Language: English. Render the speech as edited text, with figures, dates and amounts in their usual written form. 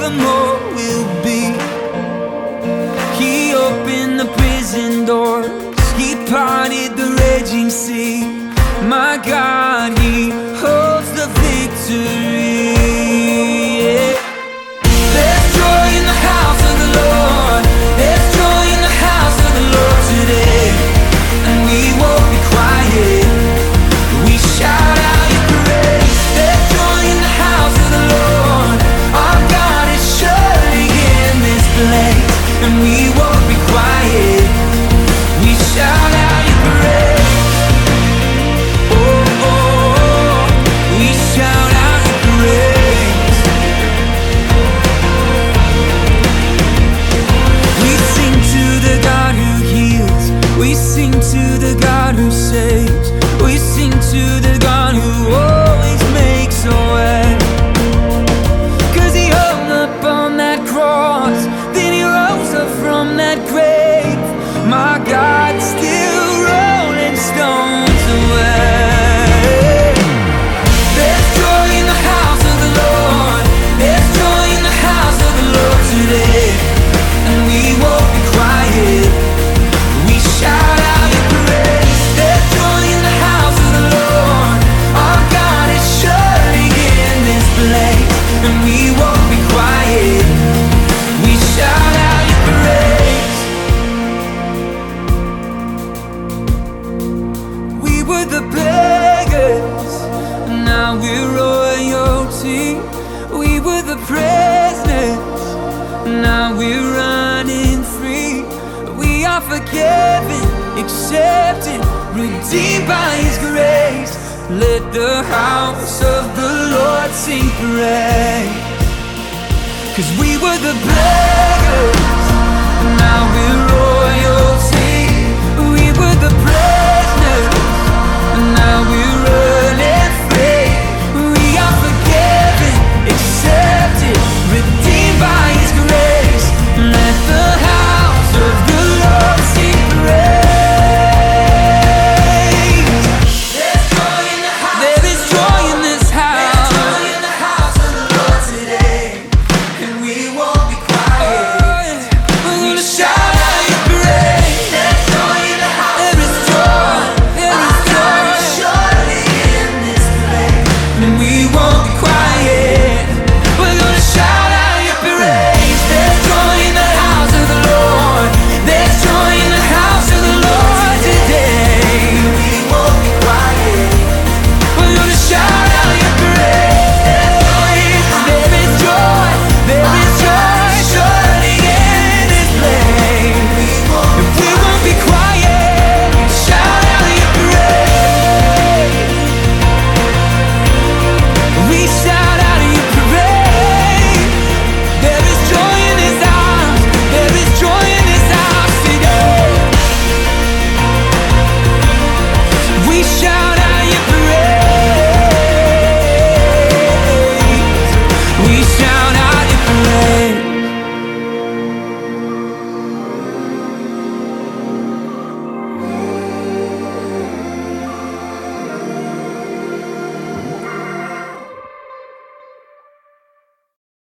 the more we'll be. He opened the prison doors, He parted the raging sea. My God, He holds the victory. Yeah. There's joy in the house of the Lord. There's joy in the house of the Lord today. And we won't be quiet. We shout out your praise. There's joy in the house of the Lord. Our God is surely in this place. And we won't be quiet. We shout out your praise. Oh, oh, we shout out your praise. We sing to the God who heals. We sing to the God who saves. We sing to the God who always makes a way. 'Cause He hung up on that cross, then He rose up from that grave. My God, still rolling stones away. There's joy in the house of the Lord. There's joy in the house of the Lord today. And we won't be quiet. We shout out your praise. There's joy in the house of the Lord. Our God is surely in this place. And we won't be quiet. We shout out your praise. We were the beggars, now we're royalty. We were the prisoners, now we're running free. We are forgiven, accepted, redeemed by His grace. Let the house of the Lord sing praise. 'Cause we were the beggars, now